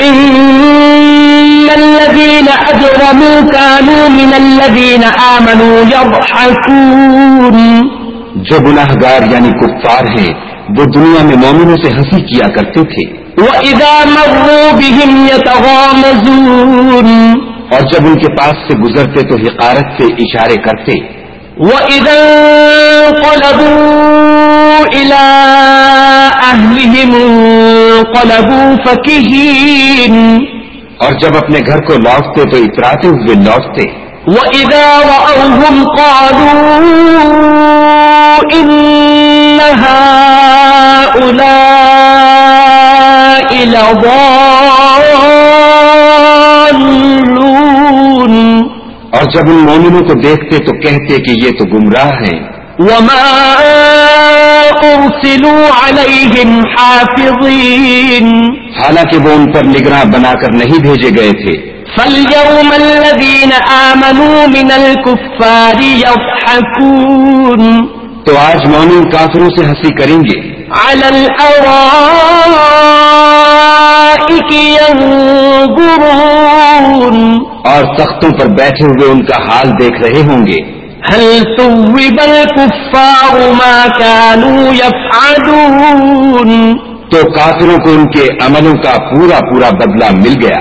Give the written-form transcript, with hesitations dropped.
إن الذين أجرموا كانوا من الذين آمنوا يضحكون. جو گناہگار یعنی کفار ہیں وہ دنیا میں مومنوں سے ہنسی کیا کرتے تھے. وَإِذَا مَرُّوا بِهِمْ يَتَغَامَزُونَ. اور جب ان کے پاس سے گزرتے تو حقارت سے اشارے کرتے. وَإِذَا انقلبوا إِلَى أَهْلِهِمْ انقلبوا فَكِهِينَ. اور جب اپنے گھر کو لوٹتے تو اتراتے ہوئے لوٹتے. وَإِذَا رَأَوْهُمْ قَالُوا إِنَّ هَؤُلَاءِ لَضَالُّونَ. اور جب ان مومنوں کو دیکھتے تو کہتے کہ یہ تو گمراہ ہیں. وَمَا أُرْسِلُوا عَلَيْهِمْ حَافِظِينَ. حالانکہ وہ ان پر نگراں بنا کر نہیں بھیجے گئے تھے. فَالْيَوْمَ الَّذِينَ آمَنُوا مِنَ الْكُفَّارِ يَضْحَكُونَ. تو آج مومن کافروں سے ہنسی کریں گے. عَلَى الْأَرَائِكِ يَنظُرُونَ. اور تختوں پر بیٹھے ہوئے ان کا حال دیکھ رہے ہوں گے. هَلْ ثُوِّبَ الْكُفَّارُ مَا كَانُوا يَفْعَلُونَ. تو کافروں کو ان کے عملوں کا پورا پورا بدلہ مل گیا.